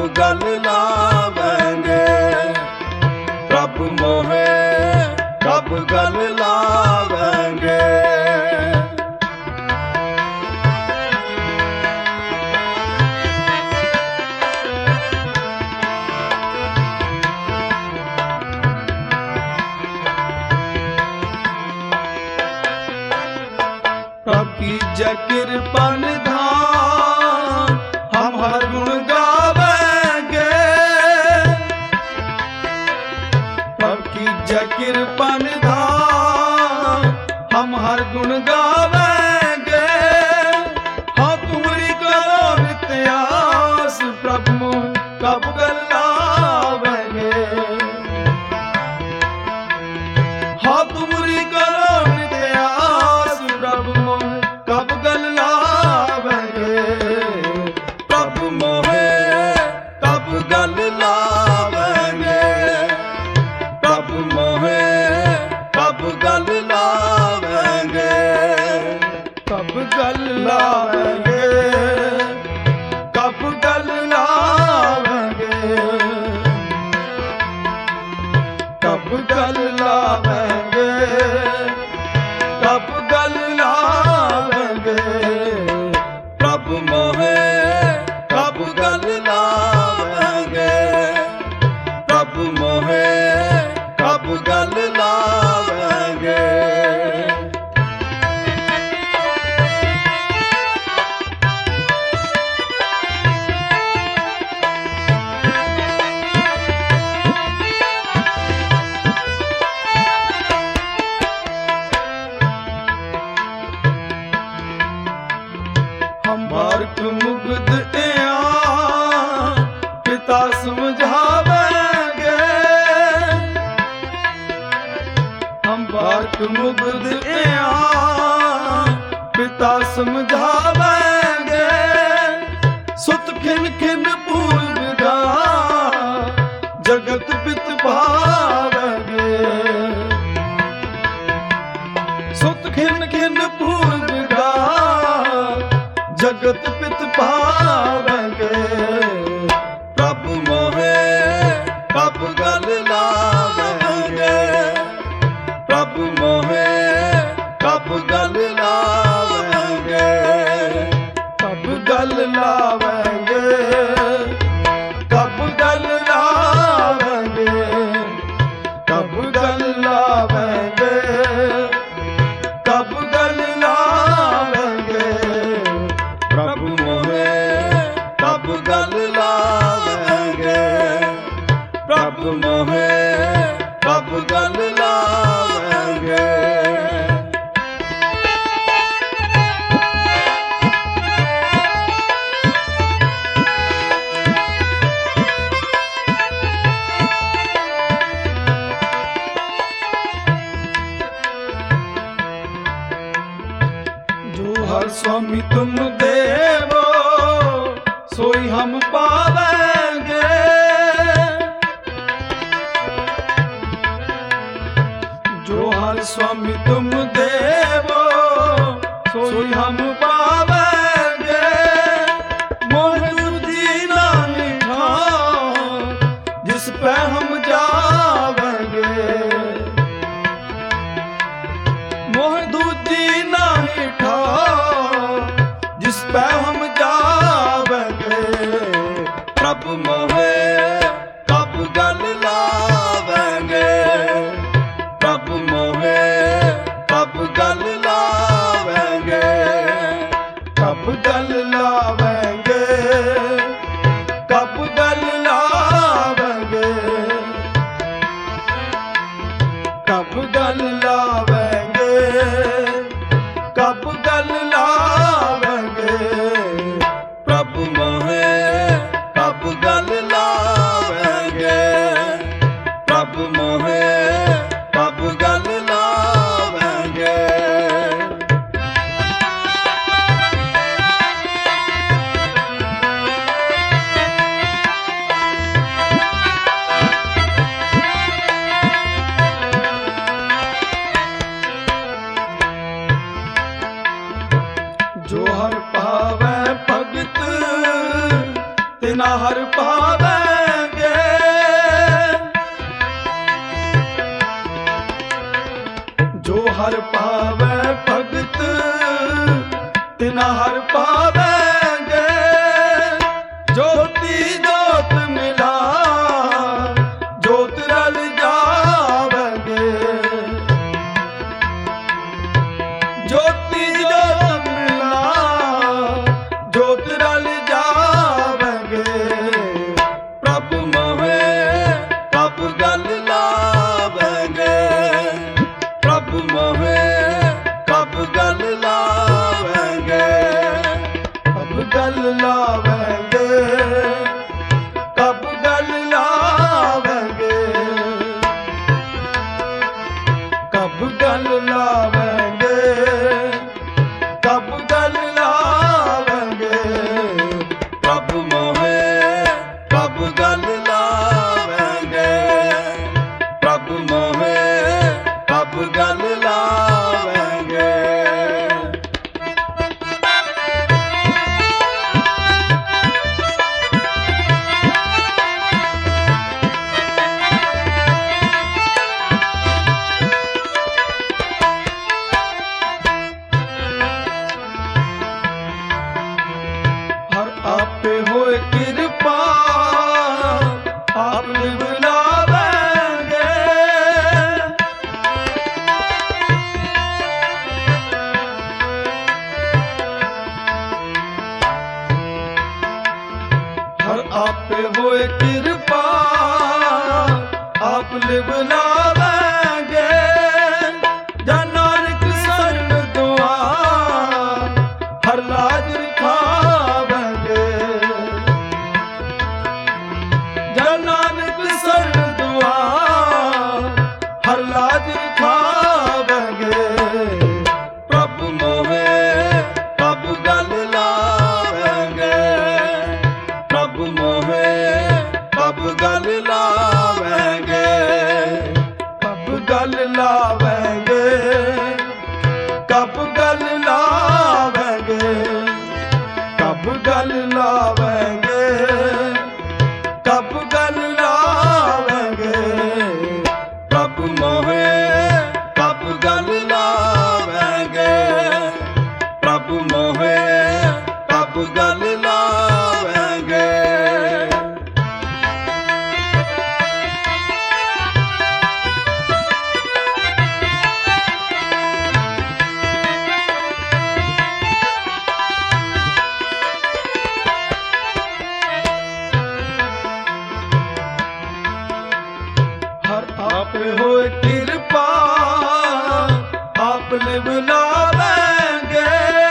गल लावेंगे। प्रभु मोहे कब गल लावेंगे। प्रभु की जय कृपा निधान हम हर गुण गावेंगे। प्रभु की जय कृपा निधान हम हर गुण गावेंगे। हाँ तुम्हारी करो नित्य आस प्रभु मोह कब गल लावेंगे। हाँ तुम्हारी करो नित्य आस प्रभु मोह कब गल लावेंगे। प्रभु मोहे कब गल लावेंगे। प्रभु मोहे कब गल लावेंगे। कब गल लावेंगे। कब गल लावेंगे। कब गल लावेंगे। कब गल लावेंगे। प्रभु मोहे कब गल लावेंगे। प्रभु मोहे कब गल लावेंगे। हम बारक मुग्ध पिता समझावेंगे। हम बारक मुग्ध पिता समझावेंगे। सुत खिन खिन पूर्व गा जगत पित भावेंगे। सुत खिन खिन पूर्व गा जगत पित पावेंगे। प्रभु मोहे कब गल लावेंगे। प्रभु मोहे कब गल लावेंगे। कब गल लावेंगे। कब गल लावेंगे। कब गल लावेंगे। कब गल लावेंगे। प्रभु मोहे कब गल लावेंगे। प्रभु मोहे कब गल लावेंगे। जो हर स्वामी तुम देवो सोई हम पावेंगे। जो हर स्वामी तुम देवो सोई हम पावेंगे। मोह दूजी नहीं ठान जिस पे हम जावेंगे। मोह दूजी नहीं ठान जिस पे हम जावेंगे। प्रभु मोहे कब गल लावेंगे। प्रभु मोहे कब गल ਤਿਨਾ ਹਰ ਪਾਵੈਂਗੇ। ਜੋ ਹਰ ਪਾਵੈ ਭਗਤ ਤਿਨਾ ਹਰ ਪਾਵੈਂਗੇ। ਜੋਤੀ ਜੋਤ ਮਿਲਾ ਜੋਤ ਰਲ ਜਾਵੈਂਗੇ। ਜੋਤੀ ਜੋਤ ਮਿਲਾ ਜੋਤ ਰਲ ਜਾਵੈਂਗੇ। ਪ੍ਰਭ ਮੋਹੇ ਪ੍ਰਭ ਗਲ ਲਾਵੈਂਗੇ। ਪ੍ਰਭ ਮੋਹੇ ਪ੍ਰਭ ਗਲ ਲਾਵੈਂਗੇ। ਪ੍ਰਭ ਗਲ ਲਾਵੈਂਗੇ। ਪ੍ਰਭ ਗਲ ਲਾਵੈਂਗੇ। ਪ੍ਰਭ ਗਲ ਲਾਵੈਂਗੇ। ਪ੍ਰਭ ਗਲ ਲਾਵੈਂਗੇ। ਪ੍ਰਭ ਮੋਹੇ ਪ੍ਰਭ ਗਲ ਲਾਵੈਂਗੇ। ਪ੍ਰਭ ਮੋਹੇ ਪ੍ਰਭ ਗਲ ਲਾਵੈਂਗੇ। ਹਰ ਆਪੇ ਹੋਏ ਕਿਰਪਾ ਆਪ ਨਿਭਲਾਵੈਂਗੇ। ਹਰ ਆਪੇ ਹੋਏ ਕਿਰਪਾ ਆਪ ਨਿਭਲਾਵੈਂਗੇ। ਜਾਂ ਨਾਨਕ ਸਰਣ ਦੁਆਰ ਹਰ ਲਾਜ ਰਖਾਵੈਂਗੇ। ਜਾਂ ਨਾਨਕ ਸਰਣ ਦੁਆਰ ਹਰ ਲਾਜ ਰਖਾਵੈਂਗੇ। ਪ੍ਰਭ ਮੋਹੇ ਪ੍ਰਭ ਗਲ ਲਾਵੈਂਗੇ। ਪ੍ਰਭ ਮੋਹੇ ਪ੍ਰਭ ਗਲ ਲਾਵੈਂਗੇ। ਪ੍ਰਭ ਗਲ ਲਾਵੈਂਗੇ। ਪ੍ਰਭ ਗਲ ਲਾਵੈਂਗੇ। ਪ੍ਰਭ ਗਲ ਲਾਵੈਂਗੇ। ਪ੍ਰਭ ਗਲ ਲਾਵੈਂਗੇ। ਪ੍ਰਭ ਮੋਹੇ ਪ੍ਰਭ ਗਲ ਲਾਵੈਂਗੇ। ਪ੍ਰਭ ਮੋਹੇ ਪ੍ਰਭ ਗਲ ਲਾਵੈਂਗੇ। ਹਰ ਆਪੇ ਹੋਏ ਕਿਰਪਾ ਆਪ ਨਿਭਲਾਵੈਂਗੇ।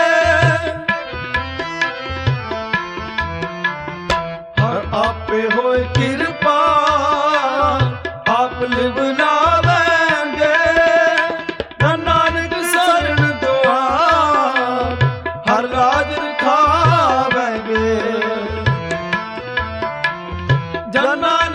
ਹਰ ਆਪੇ ਹੋਏ ਕਿਰਪਾ ਆਪ ਨਿਭਲਾਵੈਂਗੇ। ਨਾਨਕ ਸਰਣ ਦੁਆਰ ਹਰ ਲਾਜ ਰਖਾਵੈਂਗੇ। ਜਾਂ ਨਾਨਕ